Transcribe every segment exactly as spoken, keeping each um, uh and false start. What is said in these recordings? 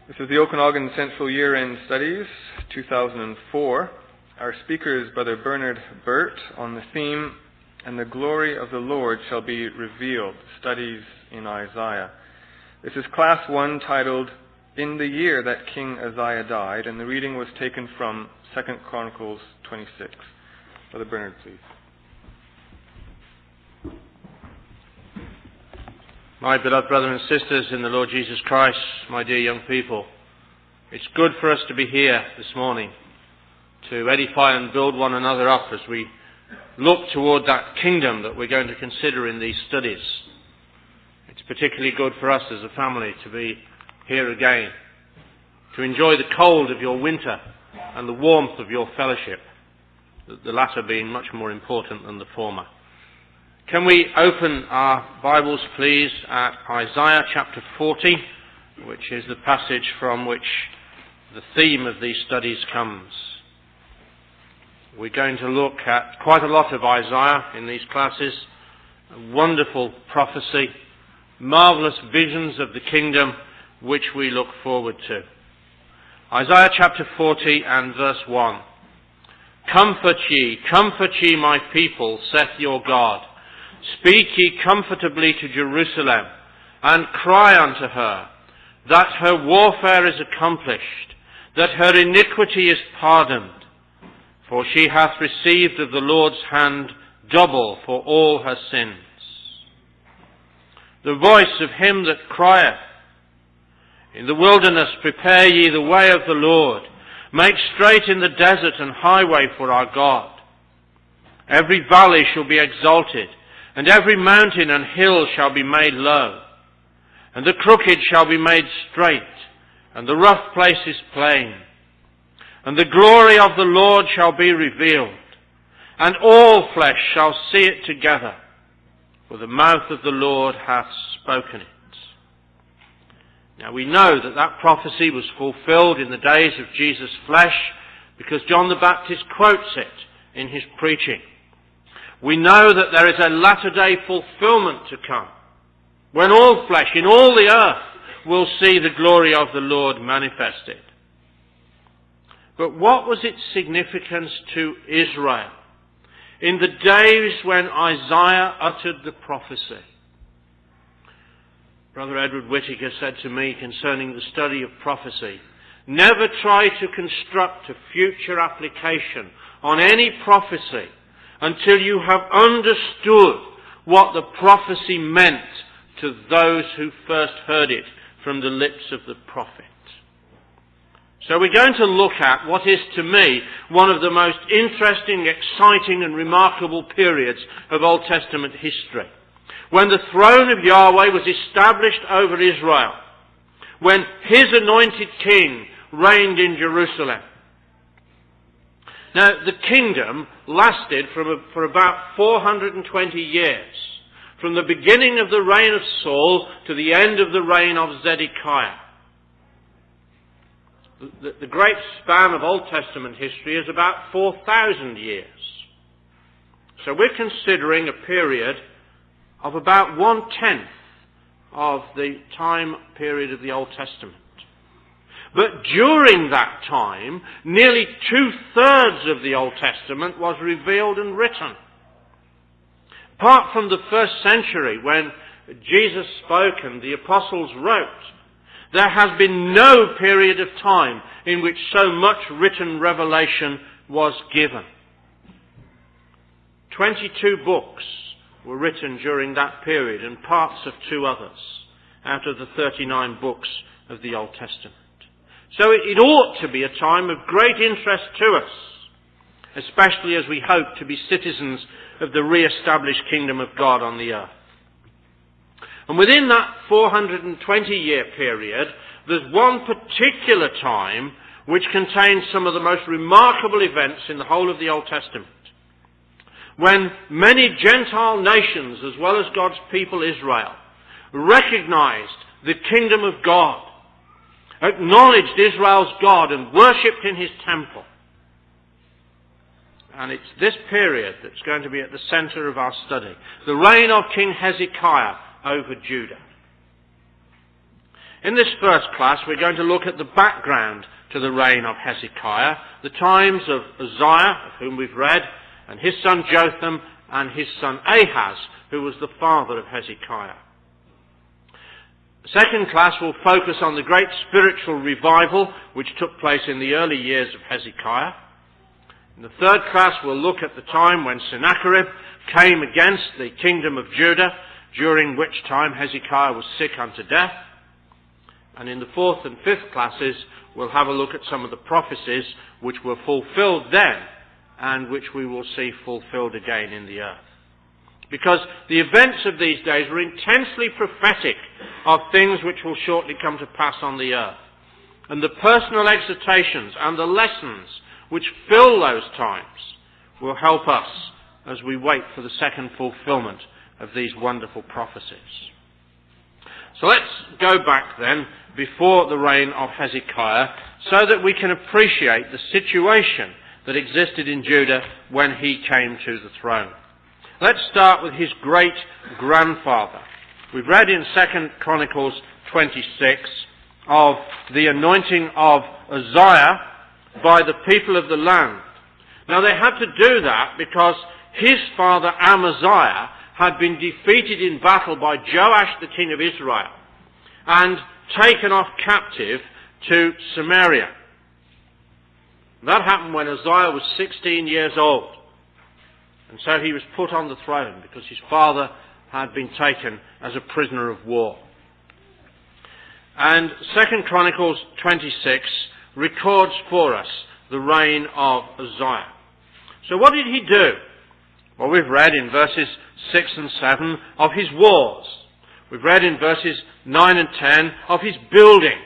This is the Okanagan Central Year-End Studies, two thousand four. Our speaker is Brother Bernard Burt on the theme, "And the glory of the Lord shall be revealed," studies in Isaiah. This is class one, titled, "In the Year That King Uzziah Died," and the reading was taken from Second Chronicles twenty-six. Brother Bernard, please. My beloved brothers and sisters in the Lord Jesus Christ, my dear young people, it's good for us to be here this morning to edify and build one another up as we look toward that kingdom that we're going to consider in these studies. It's particularly good for us as a family to be here again, to enjoy the cold of your winter and the warmth of your fellowship, the latter being much more important than the former. Can we open our Bibles, please, at Isaiah chapter forty, which is the passage from which the theme of these studies comes. We're going to look at quite a lot of Isaiah in these classes, a wonderful prophecy, marvellous visions of the kingdom which we look forward to. Isaiah chapter forty and verse one. "Comfort ye, comfort ye my people, saith your God. Speak ye comfortably to Jerusalem, and cry unto her, that her warfare is accomplished, that her iniquity is pardoned. For she hath received of the Lord's hand double for all her sins. The voice of him that crieth, in the wilderness prepare ye the way of the Lord, make straight in the desert an highway for our God. Every valley shall be exalted, and every mountain and hill shall be made low, and the crooked shall be made straight, and the rough places plain. And the glory of the Lord shall be revealed, and all flesh shall see it together, for the mouth of the Lord hath spoken it." Now we know that that prophecy was fulfilled in the days of Jesus' flesh, because John the Baptist quotes it in his preaching. We know that there is a latter-day fulfillment to come, when all flesh in all the earth will see the glory of the Lord manifested. But what was its significance to Israel in the days when Isaiah uttered the prophecy? Brother Edward Whittaker said to me concerning the study of prophecy, "Never try to construct a future application on any prophecy until you have understood what the prophecy meant to those who first heard it from the lips of the prophet." So we're going to look at what is to me one of the most interesting, exciting and remarkable periods of Old Testament history, when the throne of Yahweh was established over Israel, when his anointed king reigned in Jerusalem. Now, the kingdom lasted for, for about four hundred twenty years, from the beginning of the reign of Saul to the end of the reign of Zedekiah. The, the great span of Old Testament history is about four thousand years. So we're considering a period of about one-tenth of the time period of the Old Testament. But during that time, nearly two-thirds of the Old Testament was revealed and written. Apart from the first century, when Jesus spoke and the apostles wrote, there has been no period of time in which so much written revelation was given. Twenty-two books were written during that period, and parts of two others out of the thirty-nine books of the Old Testament. So it ought to be a time of great interest to us, especially as we hope to be citizens of the re-established kingdom of God on the earth. And within that four hundred twenty year period, there's one particular time which contains some of the most remarkable events in the whole of the Old Testament, when many Gentile nations, as well as God's people Israel, recognized the kingdom of God, acknowledged Israel's God and worshipped in his temple. And it's this period that's going to be at the center of our study, the reign of King Hezekiah over Judah. In this first class, we're going to look at the background to the reign of Hezekiah, the times of Uzziah, of whom we've read, and his son Jotham, and his son Ahaz, who was the father of Hezekiah. The second class will focus on the great spiritual revival which took place in the early years of Hezekiah. In the third class, we'll look at the time when Sennacherib came against the kingdom of Judah, during which time Hezekiah was sick unto death. And in the fourth and fifth classes, we'll have a look at some of the prophecies which were fulfilled then and which we will see fulfilled again in the earth. Because the events of these days were intensely prophetic of things which will shortly come to pass on the earth. And the personal exhortations and the lessons which fill those times will help us as we wait for the second fulfillment of these wonderful prophecies. So let's go back then before the reign of Hezekiah so that we can appreciate the situation that existed in Judah when he came to the throne. Let's start with his great-grandfather. We've read in Second Chronicles twenty-six of the anointing of Uzziah by the people of the land. Now they had to do that because his father Amaziah had been defeated in battle by Joash the king of Israel and taken off captive to Samaria. That happened when Uzziah was sixteen years old. And so he was put on the throne because his father had been taken as a prisoner of war. And Second Chronicles twenty-six records for us the reign of Uzziah. So what did he do? Well, we've read in verses six and seven of his wars. We've read in verses nine and ten of his building.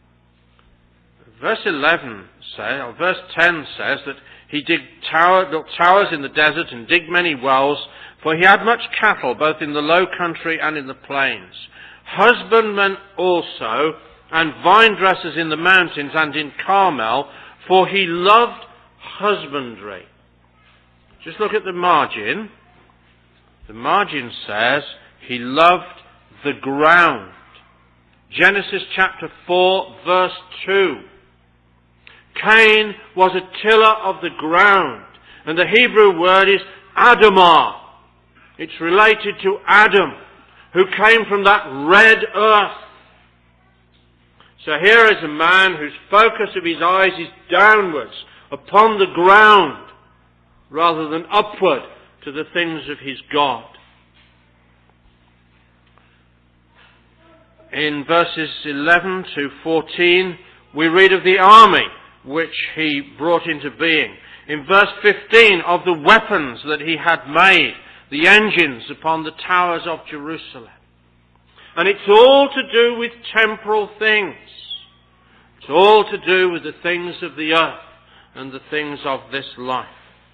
Verse eleven says, or verse ten says that he digged tower, built towers in the desert and digged many wells, for he had much cattle both in the low country and in the plains. Husbandmen also, and vine dressers in the mountains and in Carmel, for he loved husbandry. Just look at the margin. The margin says he loved the ground. Genesis chapter four, verse two. Cain was a tiller of the ground, and the Hebrew word is Adamah. It's related to Adam, who came from that red earth. So here is a man whose focus of his eyes is downwards, upon the ground, rather than upward to the things of his God. In verses eleven to fourteen, we read of the army which he brought into being. In verse fifteen, of the weapons that he had made, the engines upon the towers of Jerusalem. And it's all to do with temporal things. It's all to do with the things of the earth and the things of this life.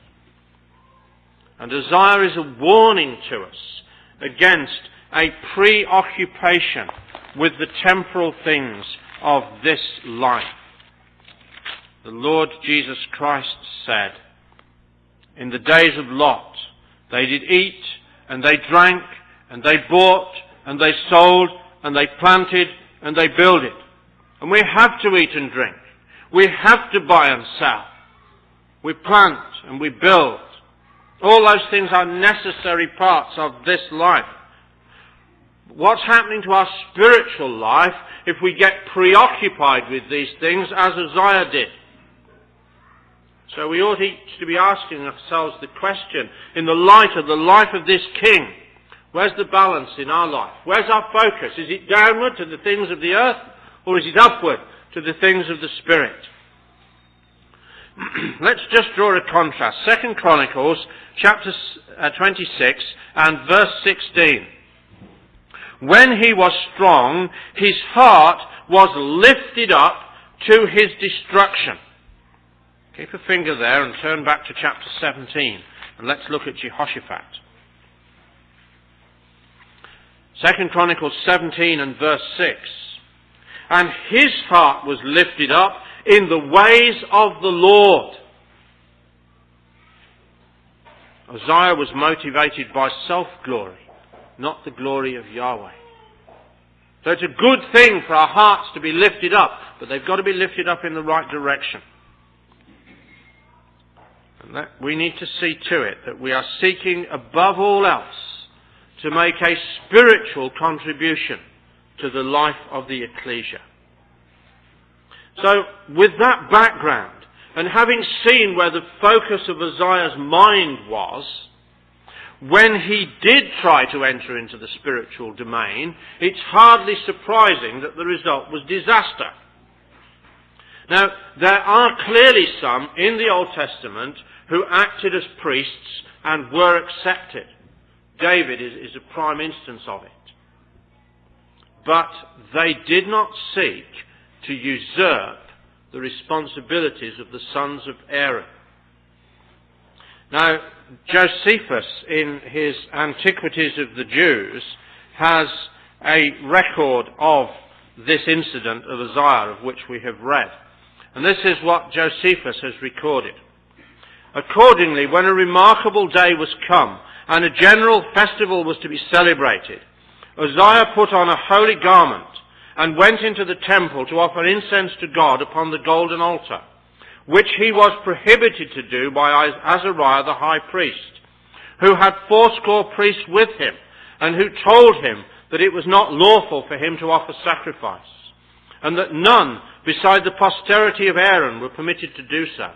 And Uzziah is a warning to us against a preoccupation with the temporal things of this life. The Lord Jesus Christ said, in the days of Lot, they did eat and they drank and they bought and they sold and they planted and they builded. And we have to eat and drink. We have to buy and sell. We plant and we build. All those things are necessary parts of this life. What's happening to our spiritual life if we get preoccupied with these things as Uzziah did? So we ought each to be asking ourselves the question, in the light of the life of this king, where's the balance in our life? Where's our focus? Is it downward to the things of the earth, or is it upward to the things of the Spirit? Let's just draw a contrast. Second Chronicles chapter twenty-six and verse sixteen. When he was strong, his heart was lifted up to his destruction. Keep a finger there and turn back to chapter seventeen, and let's look at Jehoshaphat. Second Chronicles seventeen and verse six. And his heart was lifted up in the ways of the Lord. Uzziah was motivated by self-glory, not the glory of Yahweh. So it's a good thing for our hearts to be lifted up, but they've got to be lifted up in the right direction. And that we need to see to it that we are seeking above all else to make a spiritual contribution to the life of the ecclesia. So, with that background, and having seen where the focus of Uzziah's mind was, when he did try to enter into the spiritual domain, it's hardly surprising that the result was disaster. Now, there are clearly some in the Old Testament who acted as priests and were accepted. David is, is a prime instance of it. But they did not seek to usurp the responsibilities of the sons of Aaron. Now, Josephus, in his Antiquities of the Jews, has a record of this incident of Uzziah, of which we have read. And this is what Josephus has recorded. Accordingly, when a remarkable day was come, and a general festival was to be celebrated, Uzziah put on a holy garment, and went into the temple to offer incense to God upon the golden altar, which he was prohibited to do by Azariah the high priest, who had fourscore priests with him, and who told him that it was not lawful for him to offer sacrifice, and that none beside the posterity of Aaron were permitted to do so.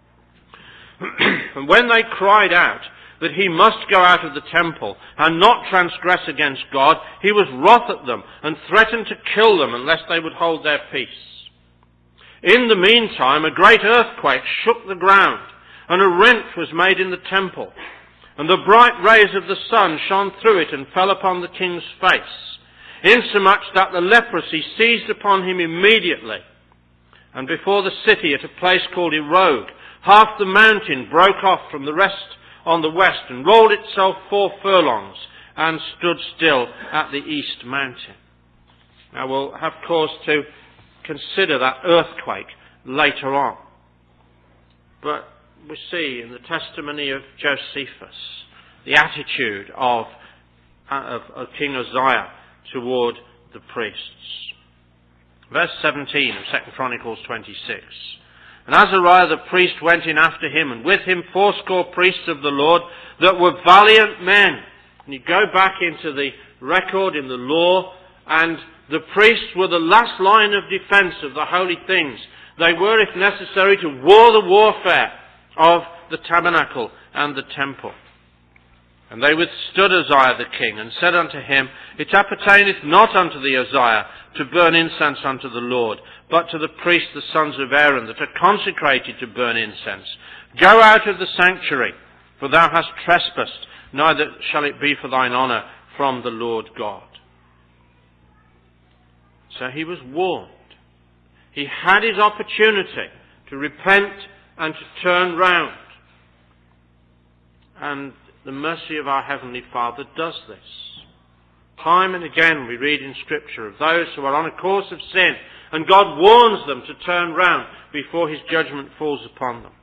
And when they cried out that he must go out of the temple and not transgress against God, he was wroth at them and threatened to kill them unless they would hold their peace. In the meantime, a great earthquake shook the ground, and a rent was made in the temple, and the bright rays of the sun shone through it and fell upon the king's face, insomuch that the leprosy seized upon him immediately. And before the city, at a place called Erog, half the mountain broke off from the rest on the west, and rolled itself four furlongs, and stood still at the east mountain. Now we'll have cause to consider that earthquake later on. But we see in the testimony of Josephus the attitude of, of, of King Uzziah toward the priests. Verse seventeen of Second Chronicles twenty-six. And Azariah the priest went in after him, and with him fourscore priests of the Lord that were valiant men. And you go back into the record in the law, and the priests were the last line of defense of the holy things. They were, if necessary, to war the warfare of the tabernacle and the temple. And they withstood Uzziah the king, and said unto him, It appertaineth not unto thee, Uzziah, to burn incense unto the Lord, but to the priests the sons of Aaron, that are consecrated to burn incense. Go out of the sanctuary, for thou hast trespassed, neither shall it be for thine honour from the Lord God. So he was warned. He had his opportunity to repent and to turn round. And the mercy of our Heavenly Father does this. Time and again we read in Scripture of those who are on a course of sin, and God warns them to turn round before his judgment falls upon them.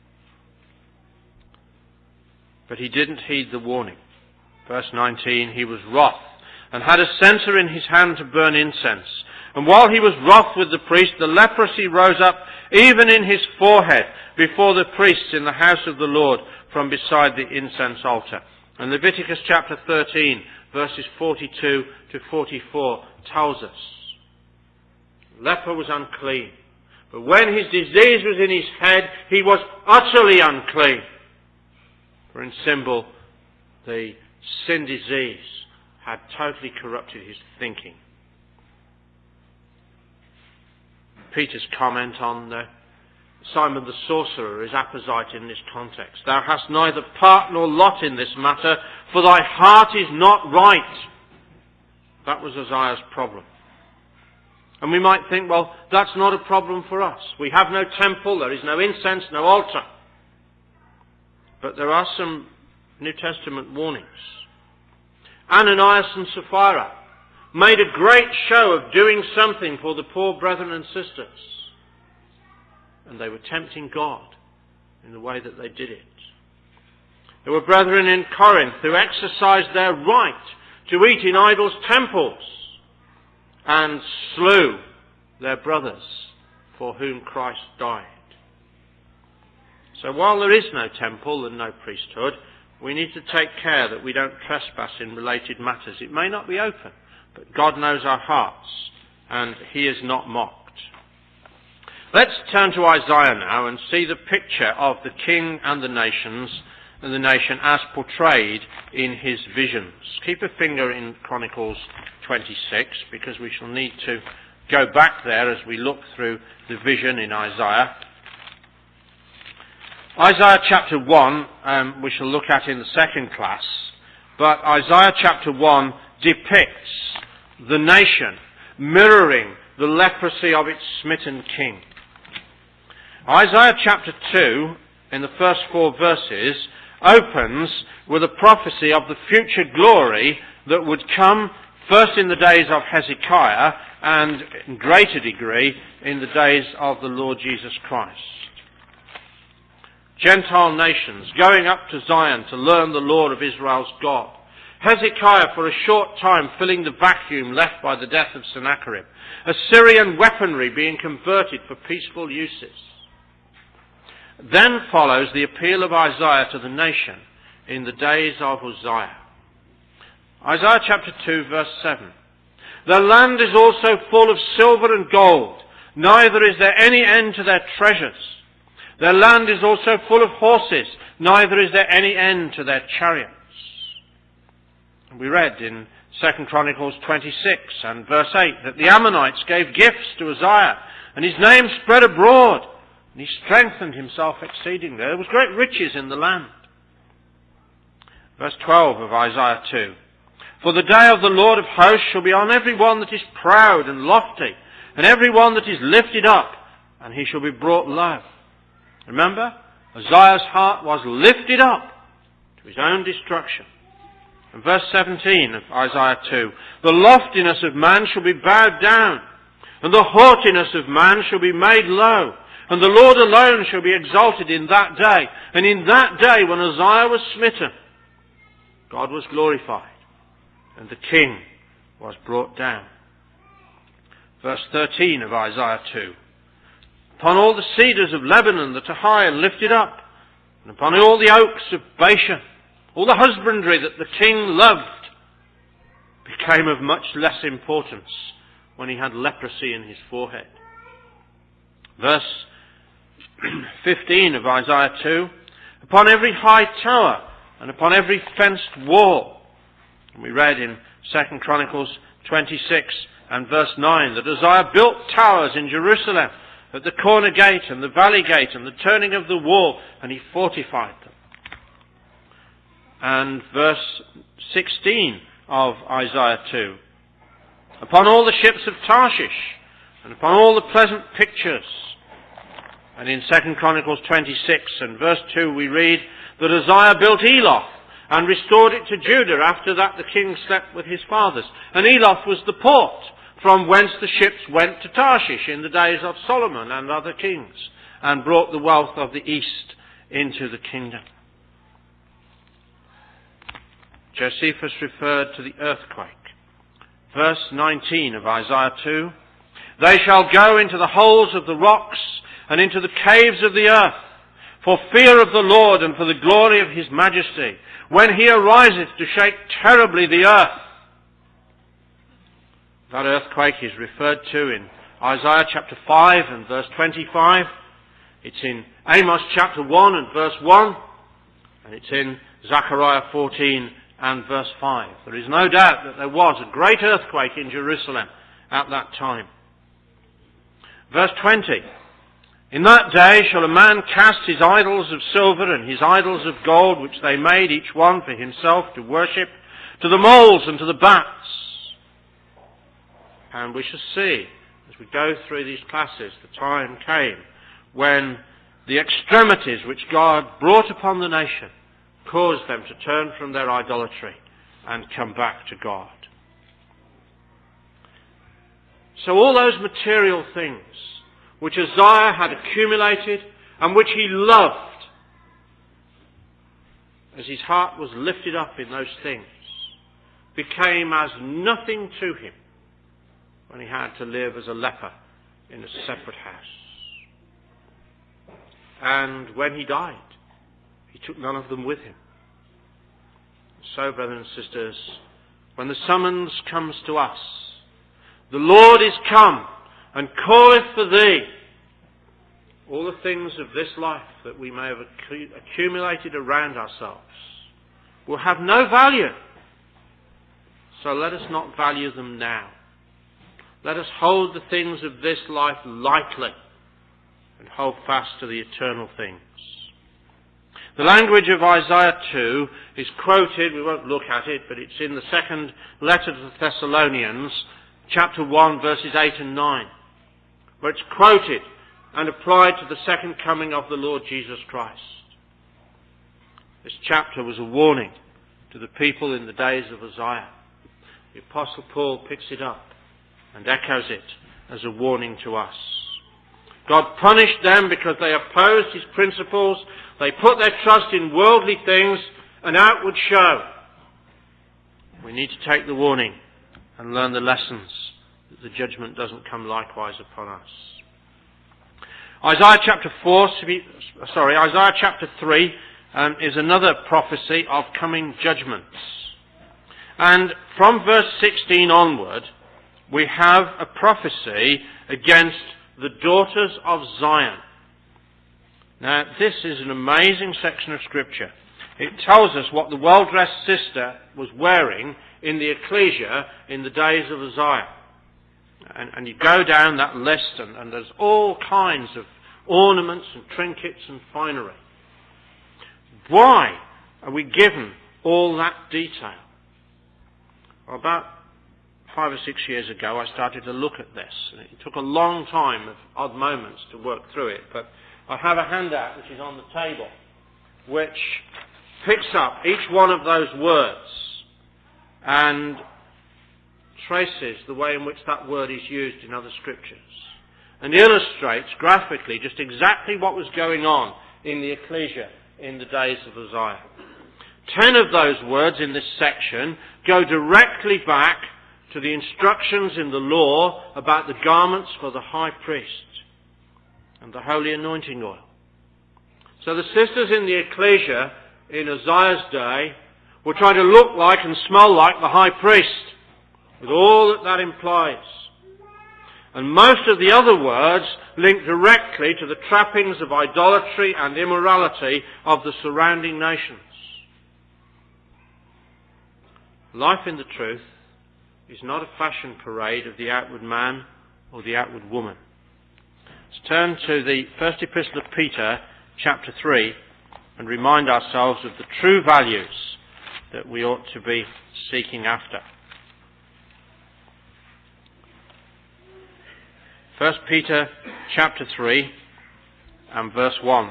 But he didn't heed the warning. Verse nineteen, he was wroth, and had a censer in his hand to burn incense. And while he was wroth with the priest, the leprosy rose up even in his forehead before the priests in the house of the Lord from beside the incense altar. And Leviticus chapter thirteen, verses forty-two to forty-four tells us. Leper was unclean. But when his disease was in his head, he was utterly unclean. For in symbol, the sin disease had totally corrupted his thinking. Peter's comment on the Simon the sorcerer is apposite in this context. Thou hast neither part nor lot in this matter, for thy heart is not right. That was Uzziah's problem. And we might think, well, that's not a problem for us. We have no temple, there is no incense, no altar. But there are some New Testament warnings. Ananias and Sapphira made a great show of doing something for the poor brethren and sisters. And they were tempting God in the way that they did it. There were brethren in Corinth who exercised their right to eat in idols' temples. and slew their brothers for whom Christ died. So while there is no temple and no priesthood, we need to take care that we don't trespass in related matters. It may not be open, but God knows our hearts, and he is not mocked. Let's turn to Isaiah now and see the picture of the king and the nations, and the nation as portrayed in his visions. Keep a finger in Chronicles twenty-six, because we shall need to go back there as we look through the vision in Isaiah. Isaiah chapter one um, we shall look at in the second class, but Isaiah chapter one depicts the nation mirroring the leprosy of its smitten king. Isaiah chapter two, in the first four verses, opens with a prophecy of the future glory that would come first in the days of Hezekiah and in greater degree in the days of the Lord Jesus Christ. Gentile nations going up to Zion to learn the Lord of Israel's God. Hezekiah for a short time filling the vacuum left by the death of Sennacherib. Assyrian weaponry being converted for peaceful uses. Then follows the appeal of Isaiah to the nation in the days of Uzziah. Isaiah chapter two verse seven. The land is also full of silver and gold, neither is there any end to their treasures. Their land is also full of horses, neither is there any end to their chariots. We read in Second Chronicles twenty-six and verse eight that the Ammonites gave gifts to Uzziah, and his name spread abroad, and he strengthened himself exceedingly. There was great riches in the land. Verse twelve of Isaiah two. For the day of the Lord of hosts shall be on every one that is proud and lofty, and every one that is lifted up, and he shall be brought low. Remember, Uzziah's heart was lifted up to his own destruction. And verse seventeen of Isaiah two, the loftiness of man shall be bowed down, and the haughtiness of man shall be made low, and the Lord alone shall be exalted in that day. And in that day when Uzziah was smitten, God was glorified, and the king was brought down. Verse thirteen of Isaiah two, upon all the cedars of Lebanon that are high and lifted up, and upon all the oaks of Bashan, all the husbandry that the king loved became of much less importance when he had leprosy in his forehead. Verse fifteen of Isaiah two, upon every high tower and upon every fenced wall. And we read in Second Chronicles twenty-six and verse nine that Uzziah built towers in Jerusalem at the corner gate and the valley gate and the turning of the wall, and he fortified them. And verse sixteen of Isaiah two, upon all the ships of Tarshish and upon all the pleasant pictures. And in Second Chronicles twenty-six and verse two we read that Uzziah built Eloth and restored it to Judah. After that the king slept with his fathers. And Eloth was the port from whence the ships went to Tarshish in the days of Solomon and other kings, and brought the wealth of the east into the kingdom. Josephus referred to the earthquake. Verse nineteen of Isaiah two, they shall go into the holes of the rocks and into the caves of the earth, for fear of the Lord and for the glory of his majesty, when he ariseth to shake terribly the earth. That earthquake is referred to in Isaiah chapter five and verse twenty-five. It's in Amos chapter one and verse one. And it's in Zechariah fourteen and verse five. There is no doubt that there was a great earthquake in Jerusalem at that time. Verse twenty. In that day shall a man cast his idols of silver and his idols of gold, which they made each one for himself to worship, to the moles and to the bats. And we shall see, as we go through these classes, the time came when the extremities which God brought upon the nation caused them to turn from their idolatry and come back to God. So all those material things which Uzziah had accumulated and which he loved, as his heart was lifted up in those things, became as nothing to him when he had to live as a leper in a separate house. And when he died, he took none of them with him. So, brothers and sisters, when the summons comes to us, the Lord is come and calleth for thee, all the things of this life that we may have accumulated around ourselves will have no value. So let us not value them now. Let us hold the things of this life lightly and hold fast to the eternal things. The language of Isaiah two is quoted, we won't look at it, but it's in the second letter to the Thessalonians, chapter one, verses eight and nine, where it's quoted and applied to the second coming of the Lord Jesus Christ. This chapter was a warning to the people in the days of Isaiah. The Apostle Paul picks it up and echoes it as a warning to us. God punished them because they opposed his principles. They put their trust in worldly things and outward show. We need to take the warning and learn the lessons that the judgment doesn't come likewise upon us. Isaiah chapter four, sorry, Isaiah chapter three um, is another prophecy of coming judgments. And from verse sixteen onward, we have a prophecy against the daughters of Zion. Now, this is an amazing section of Scripture. It tells us what the well-dressed sister was wearing in the ecclesia in the days of Uzziah. And, and you go down that list and, and there's all kinds of ornaments and trinkets and finery. Why are we given all that detail? Well, about five or six years ago I started to look at this. And it took a long time of odd moments to work through it, but I have a handout which is on the table which picks up each one of those words and traces the way in which that word is used in other scriptures and illustrates graphically just exactly what was going on in the ecclesia in the days of Uzziah. Ten of those words in this section go directly back to the instructions in the law about the garments for the high priest and the holy anointing oil. So the sisters in the ecclesia in Uzziah's day were trying to look like and smell like the high priest, with all that that implies. And most of the other words link directly to the trappings of idolatry and immorality of the surrounding nations. Life in the truth is not a fashion parade of the outward man or the outward woman. Let's turn to the first epistle of Peter, chapter three, and remind ourselves of the true values that we ought to be seeking after. First Peter, chapter three, and verse one.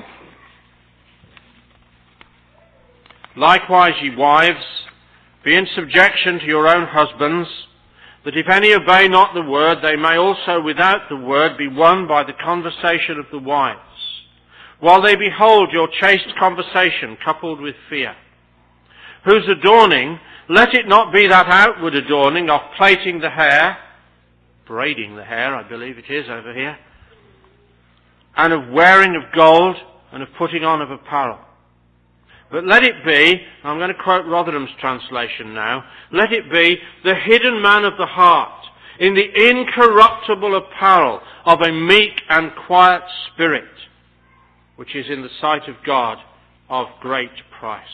Likewise, ye wives, be in subjection to your own husbands, that if any obey not the word, they may also without the word be won by the conversation of the wives, while they behold your chaste conversation coupled with fear, whose adorning, let it not be that outward adorning of plaiting the hair, braiding the hair, I believe it is over here, and of wearing of gold, and of putting on of apparel. But let it be, I'm going to quote Rotherham's translation now, let it be the hidden man of the heart, in the incorruptible apparel of a meek and quiet spirit, which is in the sight of God of great price.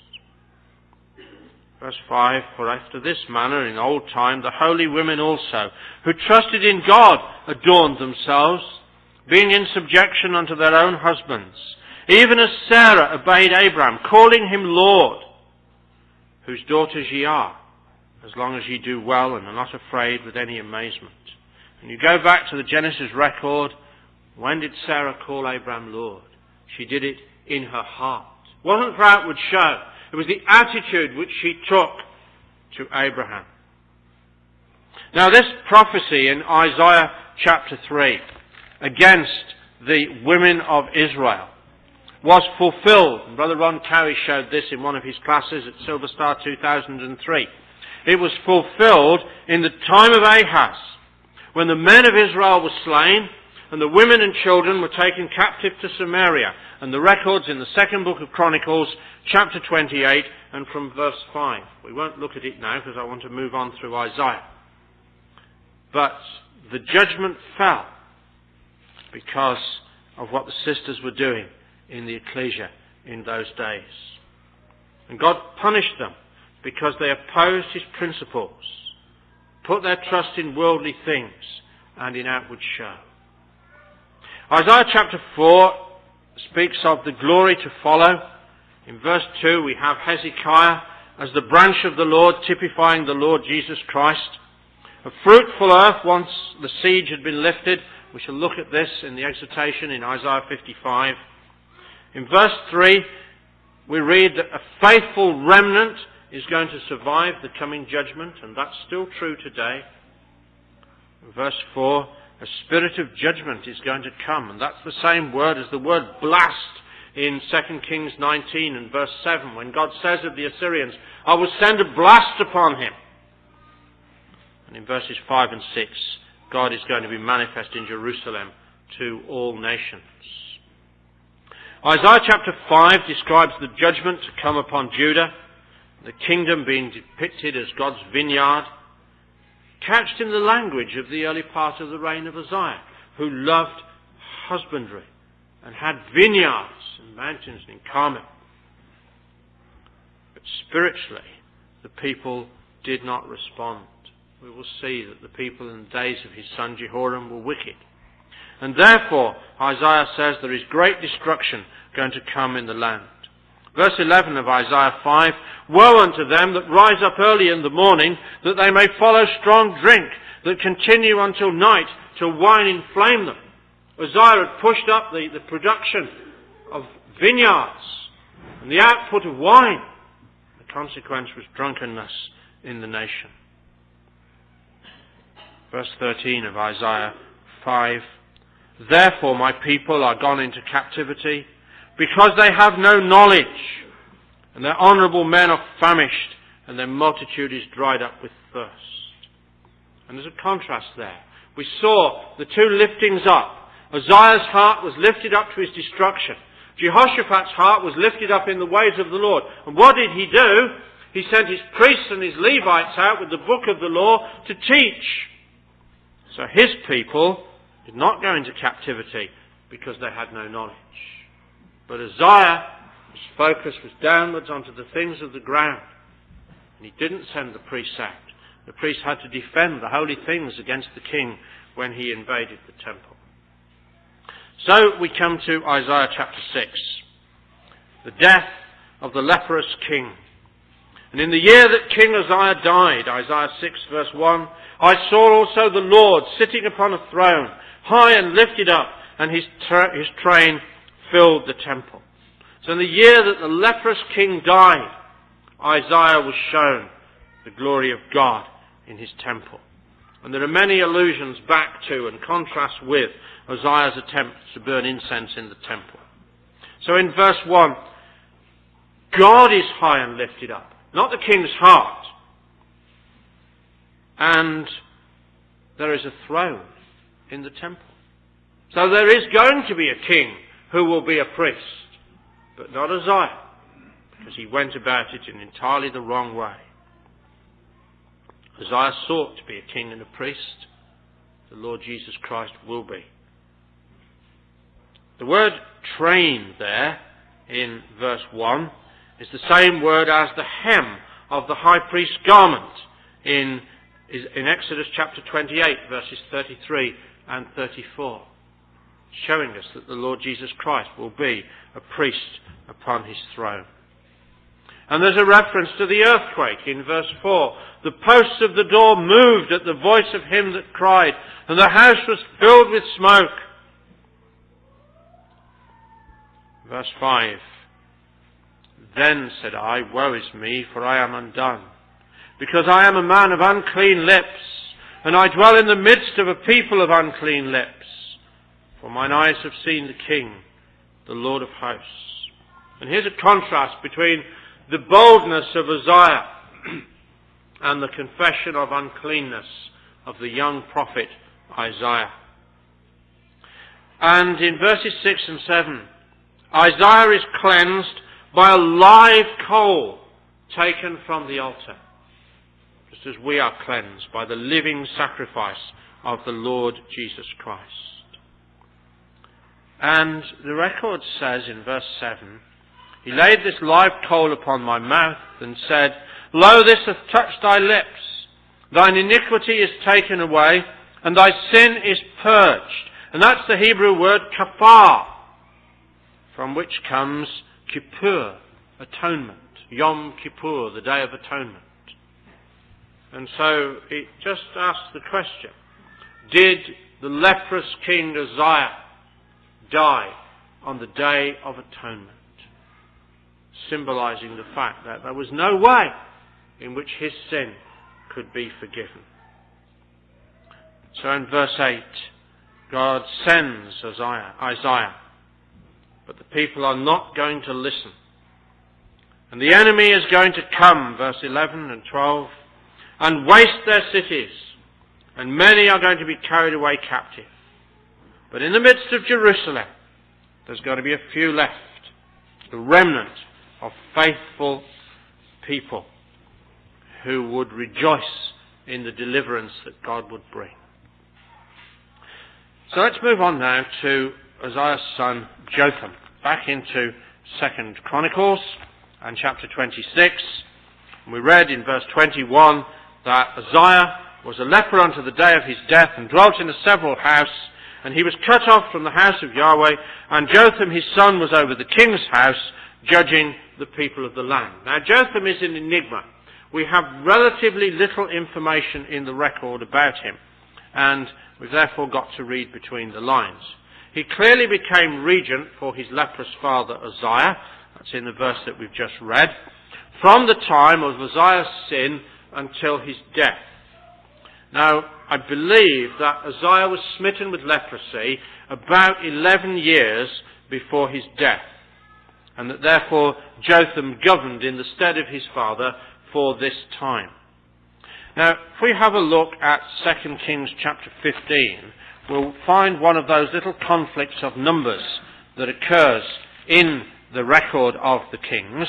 Verse five, for after this manner in old time the holy women also, who trusted in God, adorned themselves, being in subjection unto their own husbands, even as Sarah obeyed Abraham, calling him Lord, whose daughters ye are, as long as ye do well and are not afraid with any amazement. And you go back to the Genesis record, when did Sarah call Abraham Lord? She did it in her heart. It wasn't for outward show. It was the attitude which she took to Abraham. Now this prophecy in Isaiah chapter three against the women of Israel was fulfilled. And Brother Ron Cowie showed this in one of his classes at Silver Star two thousand three. It was fulfilled in the time of Ahaz, when the men of Israel were slain, and the women and children were taken captive to Samaria. And the records in the second book of Chronicles, chapter twenty-eight, and from verse five. We won't look at it now because I want to move on through Isaiah. But the judgment fell because of what the sisters were doing in the ecclesia in those days. And God punished them because they opposed his principles, put their trust in worldly things and in outward show. Isaiah chapter four speaks of the glory to follow. In verse two we have Hezekiah as the branch of the Lord, typifying the Lord Jesus Christ. A fruitful earth once the siege had been lifted. We shall look at this in the exhortation in Isaiah fifty-five. In verse three we read that a faithful remnant is going to survive the coming judgment, and that's still true today. In verse four, a spirit of judgment is going to come, and that's the same word as the word blast in Second Kings nineteen and verse seven, when God says of the Assyrians, I will send a blast upon him. And in verses five and six, God is going to be manifest in Jerusalem to all nations. Isaiah chapter five describes the judgment to come upon Judah, the kingdom being depicted as God's vineyard, couched in the language of the early part of the reign of Uzziah, who loved husbandry and had vineyards and mountains in Carmel. But spiritually, the people did not respond. We will see that the people in the days of his son Jehoram were wicked. And therefore, Isaiah says there is great destruction going to come in the land. Verse eleven of Isaiah five, woe unto them that rise up early in the morning, that they may follow strong drink, that continue until night, till wine inflame them. Uzziah had pushed up the, the production of vineyards and the output of wine. The consequence was drunkenness in the nation. Verse thirteen of Isaiah five, therefore my people are gone into captivity, because they have no knowledge, and their honourable men are famished, and their multitude is dried up with thirst. And there's a contrast there. We saw the two liftings up. Uzziah's heart was lifted up to his destruction. Jehoshaphat's heart was lifted up in the ways of the Lord. And what did he do? He sent his priests and his Levites out with the book of the law to teach. So his people did not go into captivity because they had no knowledge. But Uzziah, his focus was downwards onto the things of the ground. And he didn't send the priests out. The priests had to defend the holy things against the king when he invaded the temple. So we come to Isaiah chapter six. The death of the leprous king. And in the year that King Uzziah died, Isaiah six verse one, I saw also the Lord sitting upon a throne, high and lifted up, and his, tra- his train filled the temple. So in the year that the leprous king died, Isaiah was shown the glory of God in his temple. And there are many allusions back to and contrasts with Uzziah's attempts to burn incense in the temple. So in verse one, God is high and lifted up, not the king's heart. And there is a throne in the temple. So there is going to be a king who will be a priest, but not Uzziah, because he went about it in entirely the wrong way. Uzziah sought to be a king and a priest. The Lord Jesus Christ will be. The word train there in verse one is the same word as the hem of the high priest's garment in, in Exodus chapter twenty-eight, verses thirty-three and thirty-four, showing us that the Lord Jesus Christ will be a priest upon his throne. And there's a reference to the earthquake in verse four. The posts of the door moved at the voice of him that cried, and the house was filled with smoke. Verse five. Then said I, woe is me, for I am undone, because I am a man of unclean lips, and I dwell in the midst of a people of unclean lips. For mine eyes have seen the King, the Lord of hosts. And here's a contrast between the boldness of Uzziah and the confession of uncleanness of the young prophet Isaiah. And in verses six and seven, Isaiah is cleansed by a live coal taken from the altar, just as we are cleansed by the living sacrifice of the Lord Jesus Christ. And the record says in verse seven, he laid this live coal upon my mouth and said, Lo, this hath touched thy lips. Thine iniquity is taken away, and thy sin is purged. And that's the Hebrew word kafar, from which comes Kippur, atonement. Yom Kippur, the Day of Atonement. And so it just asks the question, did the leprous king Uzziah die on the Day of Atonement? Symbolizing the fact that there was no way in which his sin could be forgiven. So in verse eight, God sends Isaiah, Isaiah, but the people are not going to listen. And the enemy is going to come, verse eleven and twelve, and waste their cities, and many are going to be carried away captive. But in the midst of Jerusalem, there's going to be a few left, the remnant of faithful people who would rejoice in the deliverance that God would bring. So let's move on now to Uzziah's son Jotham, back into Second Chronicles and chapter twenty-six. We read in verse twenty-one that Uzziah was a leper unto the day of his death, and dwelt in a several house, and he was cut off from the house of Yahweh, and Jotham his son was over the king's house, judging the people of the land. Now Jotham is an enigma. We have relatively little information in the record about him, and we've therefore got to read between the lines. He clearly became regent for his leprous father Uzziah, that's in the verse that we've just read, from the time of Uzziah's sin until his death. Now, I believe that Uzziah was smitten with leprosy about eleven years before his death, and that therefore Jotham governed in the stead of his father for this time. Now, if we have a look at Second Kings chapter fifteen, we'll find one of those little conflicts of numbers that occurs in the record of the kings.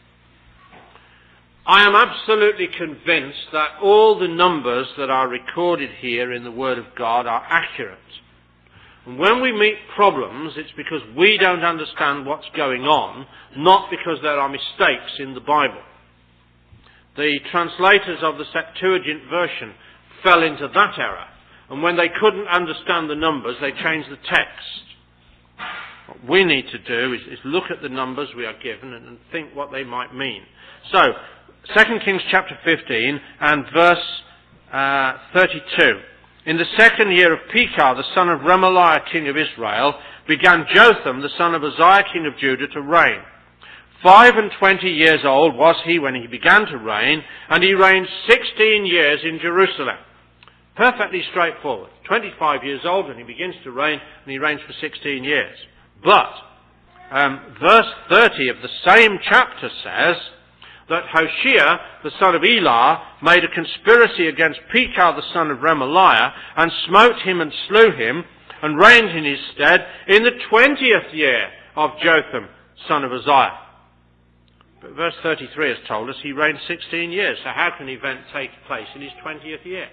I am absolutely convinced that all the numbers that are recorded here in the Word of God are accurate. And when we meet problems, it's because we don't understand what's going on, not because there are mistakes in the Bible. The translators of the Septuagint version fell into that error, and when they couldn't understand the numbers, they changed the text. What we need to do is, is look at the numbers we are given and, and think what they might mean. So, Second Kings chapter fifteen and verse uh, thirty-two. In the second year of Pekah, the son of Remaliah, king of Israel, began Jotham, the son of Uzziah, king of Judah, to reign. Five and twenty years old was he when he began to reign, and he reigned sixteen years in Jerusalem. Perfectly straightforward. Twenty-five years old when he begins to reign, and he reigns for sixteen years. But um, verse thirty of the same chapter says that Hoshea, the son of Elah, made a conspiracy against Pekah, the son of Remaliah, and smote him and slew him, and reigned in his stead in the twentieth year of Jotham, son of Uzziah. But verse thirty-three has told us he reigned sixteen years, so how can the event take place in his twentieth year?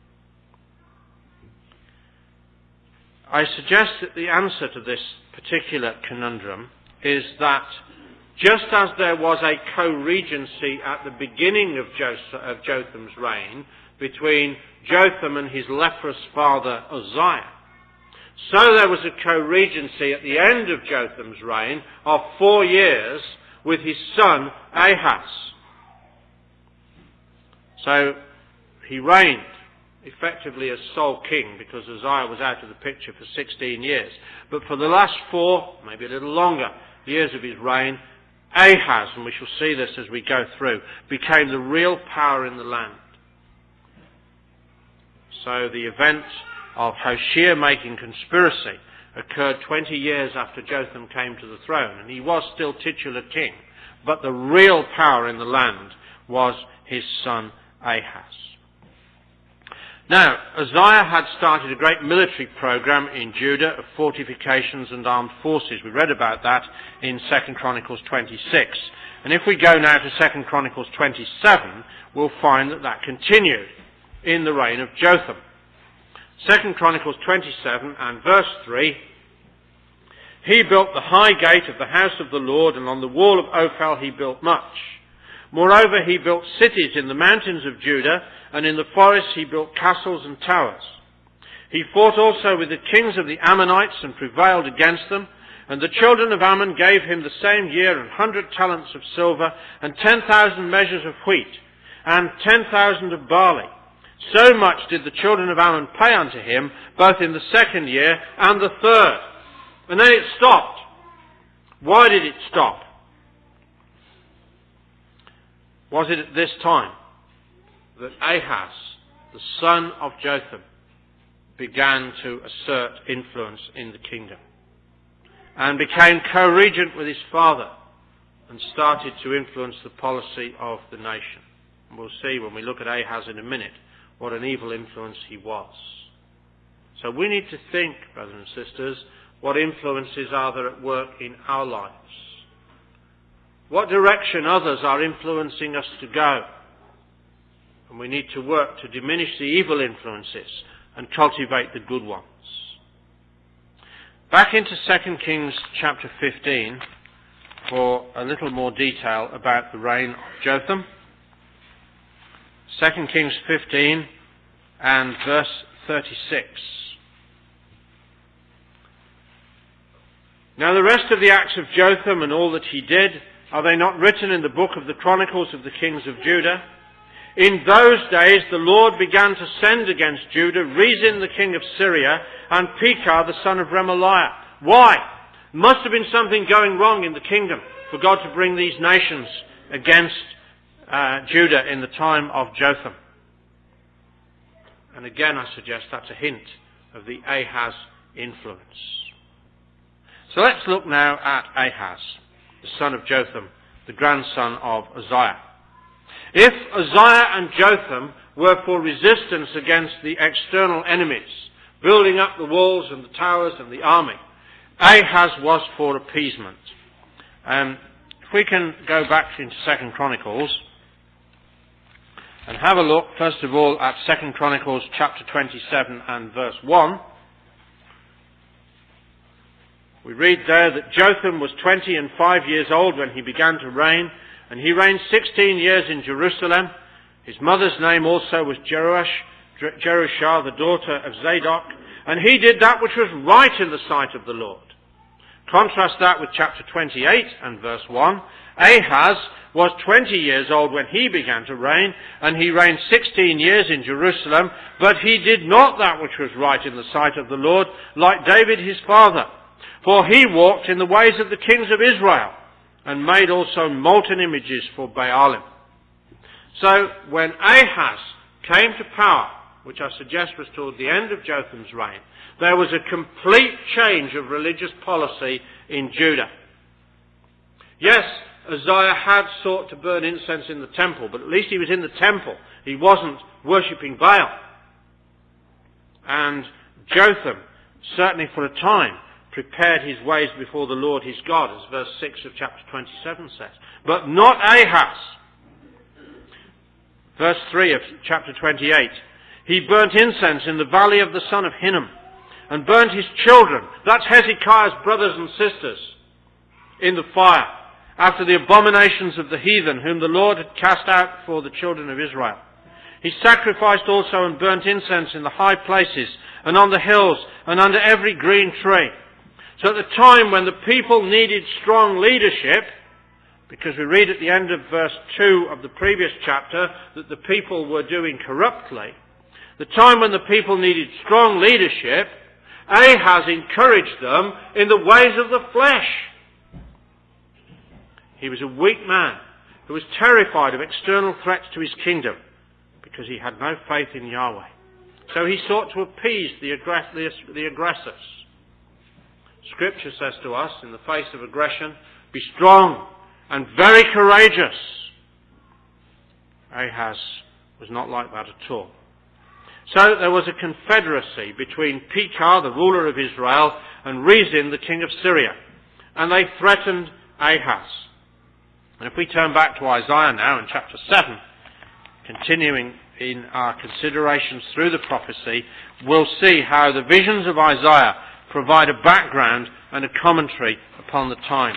I suggest that the answer to this particular conundrum is that just as there was a co-regency at the beginning of, Jos- of Jotham's reign between Jotham and his leprous father Uzziah, so there was a co-regency at the end of Jotham's reign of four years with his son Ahaz. So he reigned effectively as sole king because Uzziah was out of the picture for sixteen years. But for the last four, maybe a little longer, years of his reign, Ahaz, and we shall see this as we go through, became the real power in the land. So the event of Hoshea making conspiracy occurred twenty years after Jotham came to the throne, and he was still titular king, but the real power in the land was his son Ahaz. Now, Uzziah had started a great military program in Judah of fortifications and armed forces. We read about that in Second Chronicles twenty-six. And if we go now to Second Chronicles twenty-seven, we'll find that that continued in the reign of Jotham. Second Chronicles twenty-seven and verse three, he built the high gate of the house of the Lord, and on the wall of Ophel he built much. Moreover, he built cities in the mountains of Judah, and in the forests he built castles and towers. He fought also with the kings of the Ammonites and prevailed against them, and the children of Ammon gave him the same year an hundred talents of silver, and ten thousand measures of wheat, and ten thousand of barley. So much did the children of Ammon pay unto him, both in the second year and the third. And then it stopped. Why did it stop? Was it at this time that Ahaz, the son of Jotham, began to assert influence in the kingdom and became co-regent with his father and started to influence the policy of the nation? And we'll see when we look at Ahaz in a minute what an evil influence he was. So we need to think, brothers and sisters, what influences are there at work in our lives? What direction others are influencing us to go? And we need to work to diminish the evil influences and cultivate the good ones. Back into Second Kings chapter fifteen for a little more detail about the reign of Jotham. Second Kings fifteen and verse thirty-six. Now the rest of the acts of Jotham and all that he did, are they not written in the book of the Chronicles of the kings of Judah? In those days the Lord began to send against Judah Rezin the king of Syria and Pekah the son of Remaliah. Why? Must have been something going wrong in the kingdom for God to bring these nations against uh, Judah in the time of Jotham. And again I suggest that's a hint of the Ahaz influence. So let's look now at Ahaz, the son of Jotham, the grandson of Uzziah. If Uzziah and Jotham were for resistance against the external enemies, building up the walls and the towers and the army, Ahaz was for appeasement. Um, if we can go back into Second Chronicles and have a look, first of all, at Second Chronicles chapter twenty-seven and verse one. We read there that Jotham was twenty and five years old when he began to reign, and he reigned sixteen years in Jerusalem. His mother's name also was Jerush, Jerushah, the daughter of Zadok, and he did that which was right in the sight of the Lord. Contrast that with chapter twenty-eight and verse one. Ahaz was twenty years old when he began to reign, and he reigned sixteen years in Jerusalem, but he did not that which was right in the sight of the Lord, like David his father. For he walked in the ways of the kings of Israel, and made also molten images for Baalim. So when Ahaz came to power, which I suggest was toward the end of Jotham's reign, there was a complete change of religious policy in Judah. Yes, Uzziah had sought to burn incense in the temple, but at least he was in the temple. He wasn't worshipping Baal. And Jotham, certainly for a time, prepared his ways before the Lord his God, as verse six of chapter twenty-seven says. But not Ahaz. Verse three of chapter twenty-eight. He burnt incense in the valley of the son of Hinnom, and burnt his children, that's Hezekiah's brothers and sisters, in the fire, after the abominations of the heathen, whom the Lord had cast out before the children of Israel. He sacrificed also and burnt incense in the high places, and on the hills, and under every green tree. So at the time when the people needed strong leadership, because we read at the end of verse two of the previous chapter that the people were doing corruptly, the time when the people needed strong leadership, Ahaz encouraged them in the ways of the flesh. He was a weak man who was terrified of external threats to his kingdom because he had no faith in Yahweh. So he sought to appease the aggressors. Scripture says to us, in the face of aggression, be strong and very courageous. Ahaz was not like that at all. So there was a confederacy between Pekah, the ruler of Israel, and Rezin, the king of Syria. And they threatened Ahaz. And if we turn back to Isaiah now in chapter seven, continuing in our considerations through the prophecy, we'll see how the visions of Isaiah provide a background and a commentary upon the times.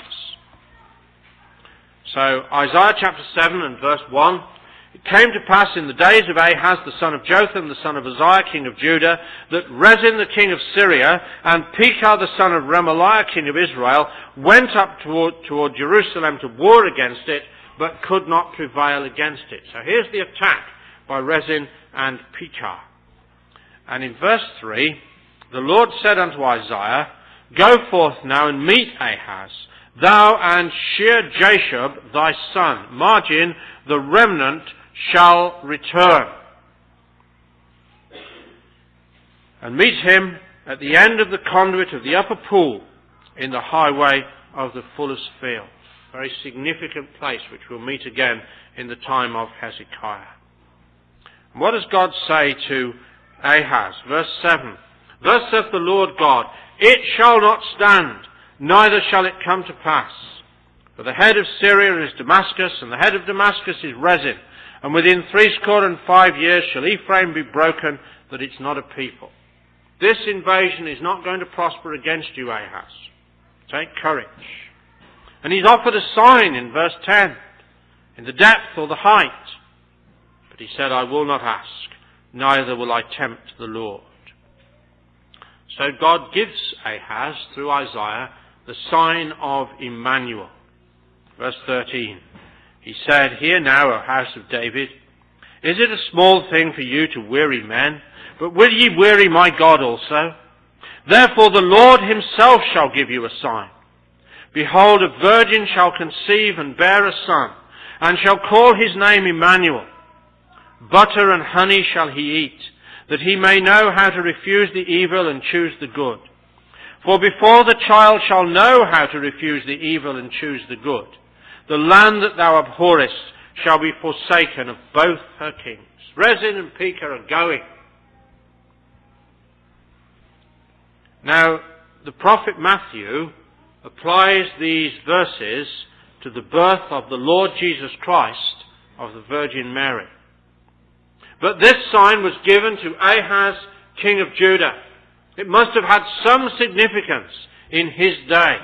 So Isaiah chapter seven and verse one, it came to pass in the days of Ahaz the son of Jotham the son of Uzziah king of Judah, that Rezin the king of Syria and Pekah the son of Remaliah king of Israel went up toward, toward Jerusalem to war against it, but could not prevail against it. So here's the attack by Rezin and Pekah. And in verse three, the Lord said unto Isaiah, Go forth now and meet Ahaz, thou and Shear-Jashub thy son. Margin, the remnant shall return. And meet him at the end of the conduit of the upper pool in the highway of the fullest field. Very significant place which we'll meet again in the time of Hezekiah. And what does God say to Ahaz? Verse seven. Thus saith the Lord God, It shall not stand, neither shall it come to pass. For the head of Syria is Damascus, and the head of Damascus is Rezin. And within threescore and five years shall Ephraim be broken, that it's not a people. This invasion is not going to prosper against you, Ahaz. Take courage. And he's offered a sign in verse ten, in the depth or the height. But he said, I will not ask, neither will I tempt the Lord. So God gives Ahaz, through Isaiah, the sign of Emmanuel. Verse thirteen. He said, Hear now, O house of David, is it a small thing for you to weary men? But will ye weary my God also? Therefore the Lord himself shall give you a sign. Behold, a virgin shall conceive and bear a son, and shall call his name Emmanuel. Butter and honey shall he eat, that he may know how to refuse the evil and choose the good. For before the child shall know how to refuse the evil and choose the good, the land that thou abhorrest shall be forsaken of both her kings. Rezin and Pekah are going. Now, the prophet Matthew applies these verses to the birth of the Lord Jesus Christ of the Virgin Mary. But this sign was given to Ahaz, king of Judah. It must have had some significance in his day.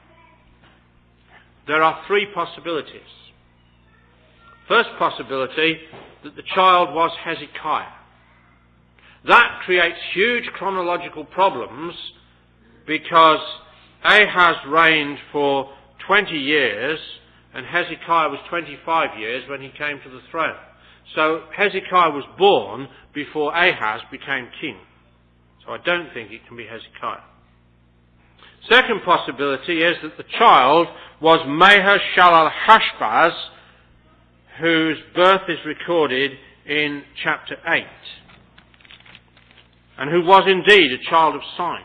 There are three possibilities. First possibility, that the child was Hezekiah. That creates huge chronological problems because Ahaz reigned for twenty years and Hezekiah was twenty-five years when he came to the throne. So Hezekiah was born before Ahaz became king. So I don't think it can be Hezekiah. Second possibility is that the child was Maher-shalal-Hashbaz, whose birth is recorded in chapter eight, and who was indeed a child of sign.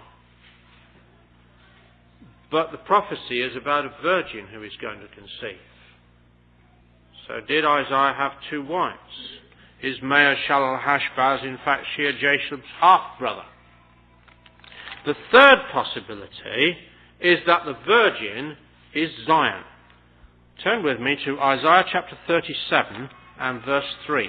But the prophecy is about a virgin who is going to conceive. So did Isaiah have two wives? Is Maher-shalal-Hashbaz in fact Shear-Jashub's half-brother? The third possibility is that the virgin is Zion. Turn with me to Isaiah chapter thirty-seven and verse three.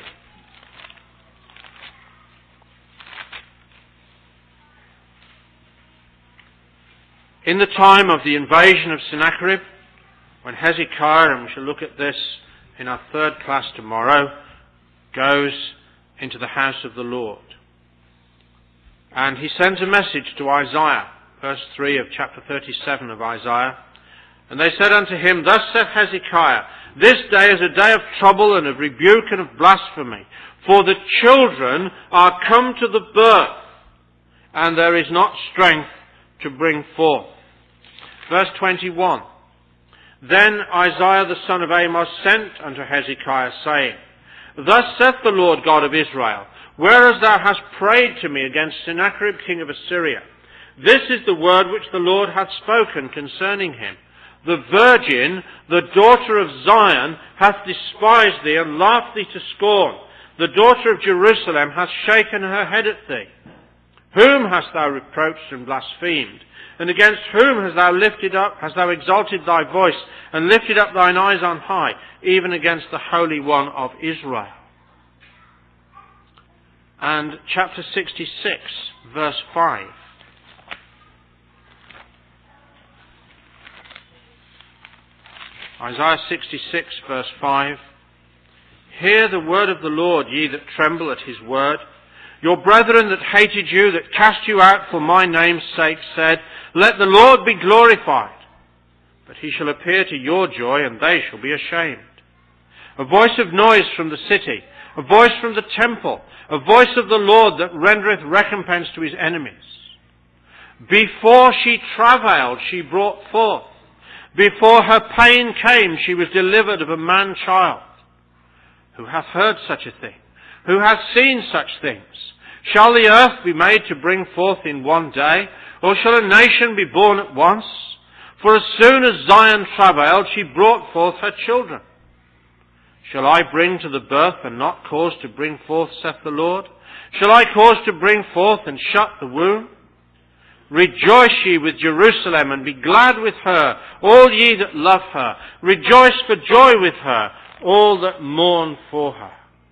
In the time of the invasion of Sennacherib, when Hezekiah, and we shall look at this in our third class tomorrow, goes into the house of the Lord. And he sends a message to Isaiah, verse three of chapter thirty-seven of Isaiah. And they said unto him, Thus saith Hezekiah, This day is a day of trouble and of rebuke and of blasphemy. For the children are come to the birth, and there is not strength to bring forth. Verse twenty-one. Then Isaiah the son of Amos sent unto Hezekiah, saying, Thus saith the Lord God of Israel, Whereas thou hast prayed to me against Sennacherib king of Assyria, this is the word which the Lord hath spoken concerning him. The virgin, the daughter of Zion, hath despised thee and laughed thee to scorn. The daughter of Jerusalem hath shaken her head at thee. Whom hast thou reproached and blasphemed? And against whom hast thou lifted up, hast thou exalted thy voice, and lifted up thine eyes on high, even against the Holy One of Israel? And chapter sixty-six, verse five. Isaiah sixty-six, verse five. Hear the word of the Lord, ye that tremble at his word. Your brethren that hated you, that cast you out for my name's sake, said, Let the Lord be glorified. But he shall appear to your joy, and they shall be ashamed. A voice of noise from the city, a voice from the temple, a voice of the Lord that rendereth recompense to his enemies. Before she travailed, she brought forth. Before her pain came, she was delivered of a man-child. Who hath heard such a thing? Who hath seen such things? Shall the earth be made to bring forth in one day? Or shall a nation be born at once? For as soon as Zion travailed, she brought forth her children. Shall I bring to the birth and not cause to bring forth, saith the Lord? Shall I cause to bring forth and shut the womb? Rejoice ye with Jerusalem, and be glad with her, all ye that love her. Rejoice for joy with her, all that mourn for her.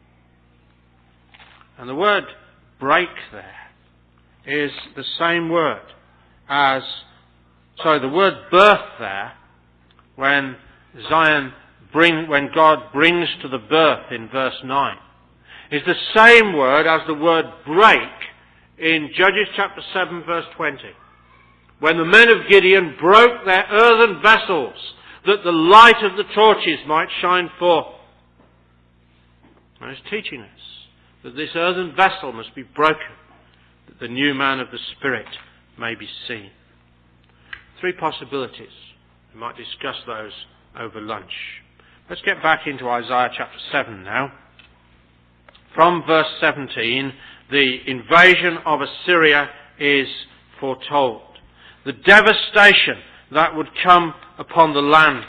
And the word break there is the same word as, sorry, the word birth there, when Zion bring, when God brings to the birth in verse nine, is the same word as the word break in Judges chapter seven verse twenty, when the men of Gideon broke their earthen vessels that the light of the torches might shine forth. And he's teaching us that this earthen vessel must be broken, that the new man of the Spirit may be seen. Three possibilities. We might discuss those over lunch. Let's get back into Isaiah chapter seven now. From verse seventeen, the invasion of Assyria is foretold. The devastation that would come upon the land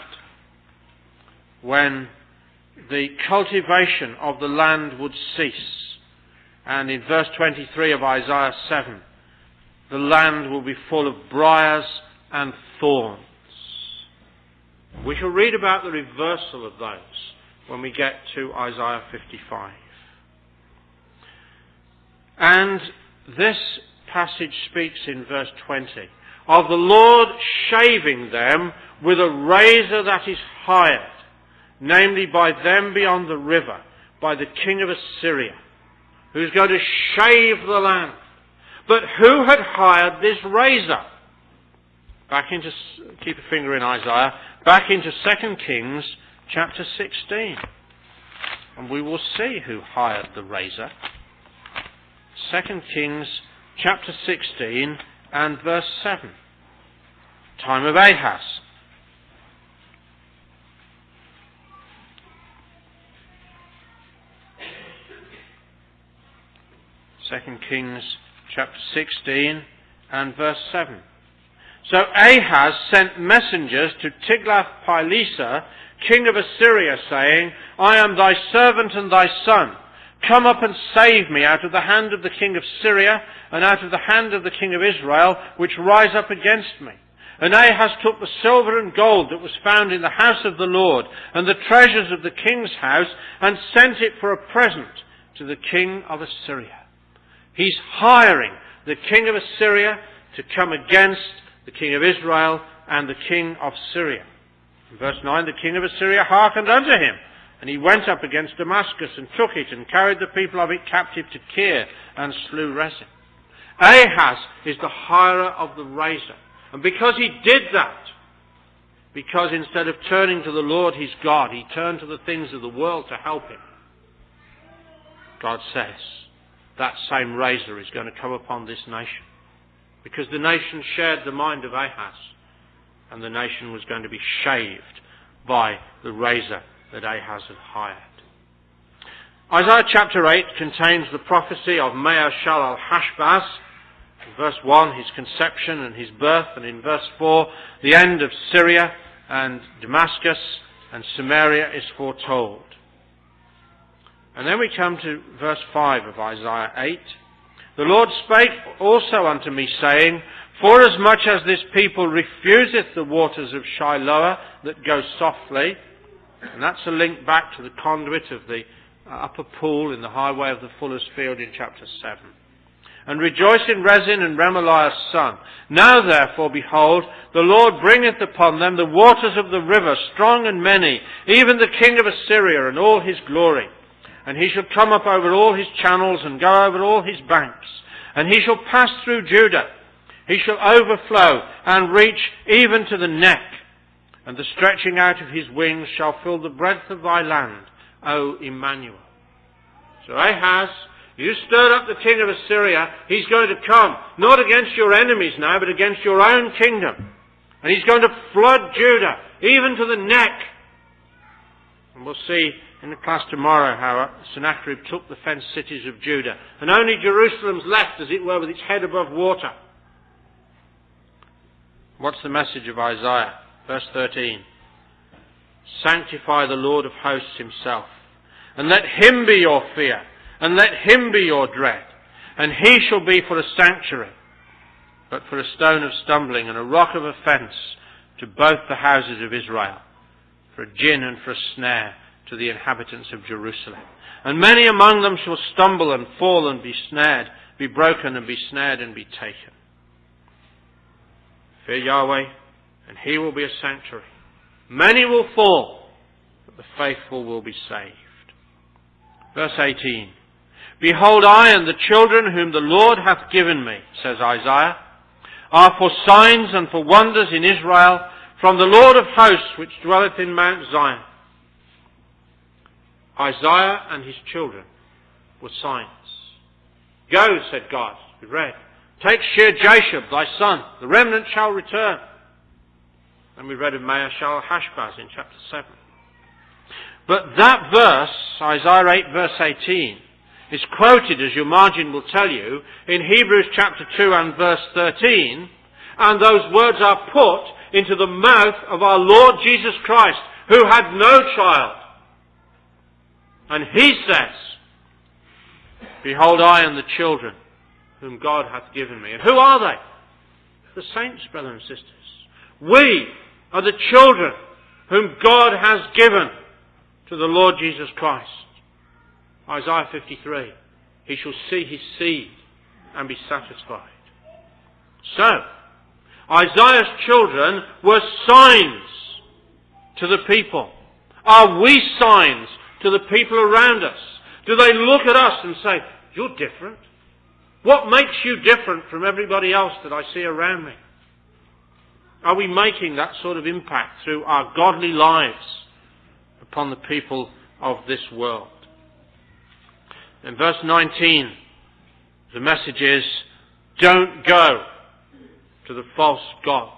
when the cultivation of the land would cease. And in verse twenty-three of Isaiah seven, the land will be full of briars and thorns. We shall read about the reversal of those when we get to Isaiah fifty-five. And this passage speaks in verse twenty of the Lord shaving them with a razor that is hired, namely by them beyond the river, by the king of Assyria, who's going to shave the land. But who had hired this razor? Back into, keep a finger in Isaiah, back into Second Kings chapter sixteen. And we will see who hired the razor. Second Kings chapter sixteen and verse seven. Time of Ahaz. Second Kings chapter sixteen and verse seven. So Ahaz sent messengers to Tiglath-Pileser, king of Assyria, saying, I am thy servant and thy son. Come up and save me out of the hand of the king of Syria and out of the hand of the king of Israel, which rise up against me. And Ahaz took the silver and gold that was found in the house of the Lord and the treasures of the king's house and sent it for a present to the king of Assyria. He's hiring the king of Assyria to come against the king of Israel and the king of Syria. In verse nine, the king of Assyria hearkened unto him, and he went up against Damascus and took it and carried the people of it captive to Kir and slew Rezin. Ahaz is the hirer of the razor. And because he did that, because instead of turning to the Lord his God, he turned to the things of the world to help him, God says that same razor is going to come upon this nation. Because the nation shared the mind of Ahaz, and the nation was going to be shaved by the razor that Ahaz had hired. Isaiah chapter eight contains the prophecy of Maher-shalal-hash-baz. In verse one, his conception and his birth, and in verse four, the end of Syria and Damascus and Samaria is foretold. And then we come to verse five of Isaiah eight. The Lord spake also unto me, saying, Forasmuch as this people refuseth the waters of Shiloah that go softly, and that's a link back to the conduit of the upper pool in the highway of the fuller's field in chapter seven. And rejoice in Rezin and Remaliah's son. Now therefore, behold, the Lord bringeth upon them the waters of the river, strong and many, even the king of Assyria and all his glory. And he shall come up over all his channels and go over all his banks. And he shall pass through Judah. He shall overflow and reach even to the neck. And the stretching out of his wings shall fill the breadth of thy land, O Emmanuel. So Ahaz, you stirred up the king of Assyria. He's going to come, not against your enemies now, but against your own kingdom. And he's going to flood Judah, even to the neck. And we'll see in the class tomorrow how Sennacherib took the fenced cities of Judah. And only Jerusalem's left, as it were, with its head above water. What's the message of Isaiah? Verse thirteen. Sanctify the Lord of hosts himself, and let him be your fear, and let him be your dread. And he shall be for a sanctuary, but for a stone of stumbling and a rock of offence to both the houses of Israel, for a gin and for a snare to the inhabitants of Jerusalem. And many among them shall stumble and fall and be snared, be broken and be snared and be taken. Fear Yahweh, and he will be a sanctuary. Many will fall, but the faithful will be saved. Verse eighteen. Behold, I and the children whom the Lord hath given me, says Isaiah, are for signs and for wonders in Israel from the Lord of hosts which dwelleth in Mount Zion. Isaiah and his children were signs. Go, said God, we read. Take Shear-Jashub, thy son, the remnant shall return. And we read of Maher-Shalal-Hashbaz in chapter seven. But that verse, Isaiah eight verse eighteen, is quoted, as your margin will tell you, in Hebrews chapter two and verse thirteen, and those words are put into the mouth of our Lord Jesus Christ, who had no child. And he says, Behold, I and the children whom God hath given me. And who are they? The saints, brothers and sisters. We are the children whom God has given to the Lord Jesus Christ. Isaiah fifty-three. He shall see his seed and be satisfied. So, Isaiah's children were signs to the people. Are we signs to the people around us? Do they look at us and say, you're different? What makes you different from everybody else that I see around me? Are we making that sort of impact through our godly lives upon the people of this world? In verse nineteen, the message is, don't go to the false gods.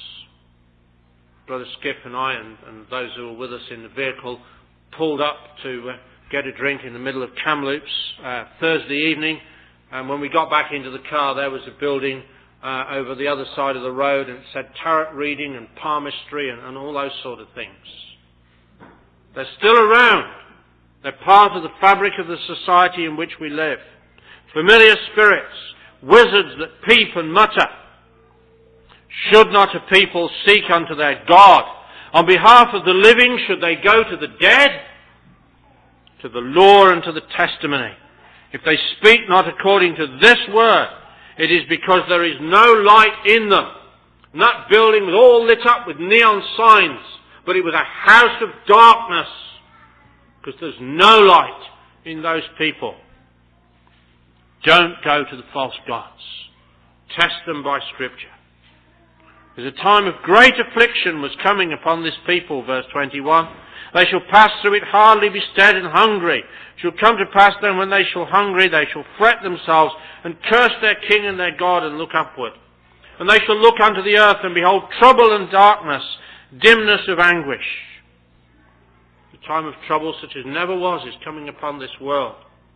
Brother Skip and I and, and those who were with us in the vehicle pulled up to uh, get a drink in the middle of Kamloops uh, Thursday evening. And when we got back into the car, there was a building uh, over the other side of the road, and it said tarot reading and palmistry and, and all those sort of things. They're still around. They're part of the fabric of the society in which we live. Familiar spirits, wizards that peep and mutter. Should not a people seek unto their God? On behalf of the living, should they go to the dead? To the law and to the testimony. If they speak not according to this word, it is because there is no light in them. And that building was all lit up with neon signs, but it was a house of darkness, because there's no light in those people. Don't go to the false gods. Test them by Scripture. Because a time of great affliction was coming upon this people, verse twenty-one. They shall pass through it hardly be stead and hungry. It shall come to pass then when they shall hungry, they shall fret themselves and curse their king and their God and look upward. And they shall look unto the earth and behold trouble and darkness, dimness of anguish. The time of trouble such as never was is coming upon this world.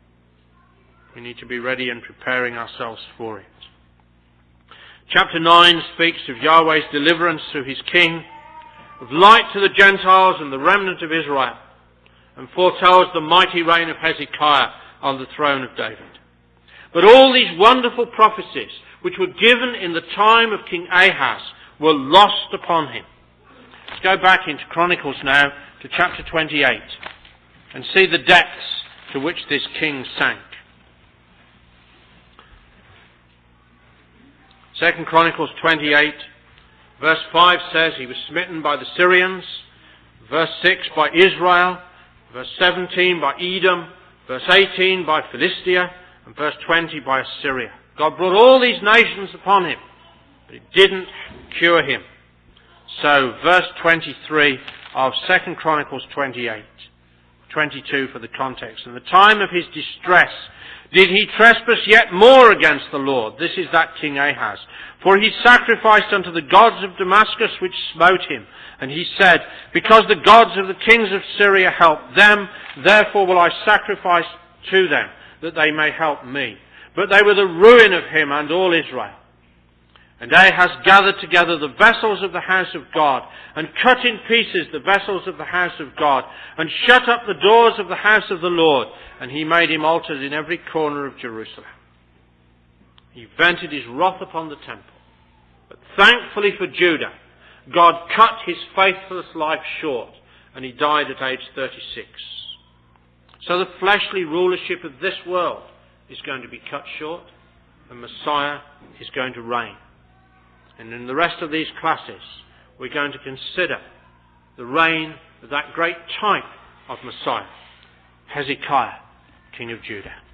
We need to be ready and preparing ourselves for it. Chapter nine speaks of Yahweh's deliverance through his king, of light to the Gentiles and the remnant of Israel, and foretells the mighty reign of Hezekiah on the throne of David. But all these wonderful prophecies, which were given in the time of King Ahaz, were lost upon him. Let's go back into Chronicles now to chapter twenty-eight and see the depths to which this king sank. Second Chronicles twenty-eight, verse five says he was smitten by the Syrians, verse six by Israel, verse seventeen by Edom, verse eighteen by Philistia, and verse twenty by Assyria. God brought all these nations upon him, but it didn't cure him. So verse twenty-three of Second Chronicles twenty-eight, twenty-two for the context. In the time of his distress did he trespass yet more against the Lord. This is that King Ahaz. For he sacrificed unto the gods of Damascus which smote him. And he said, because the gods of the kings of Syria helped them, therefore will I sacrifice to them, that they may help me. But they were the ruin of him and all Israel. And Ahaz gathered together the vessels of the house of God, and cut in pieces the vessels of the house of God, and shut up the doors of the house of the Lord, and he made him altars in every corner of Jerusalem. He vented his wrath upon the temple. But thankfully for Judah, God cut his faithless life short, and he died at age thirty-six. So the fleshly rulership of this world is going to be cut short, and Messiah is going to reign. And in the rest of these classes, we're going to consider the reign of that great type of Messiah, Hezekiah, King of Judah.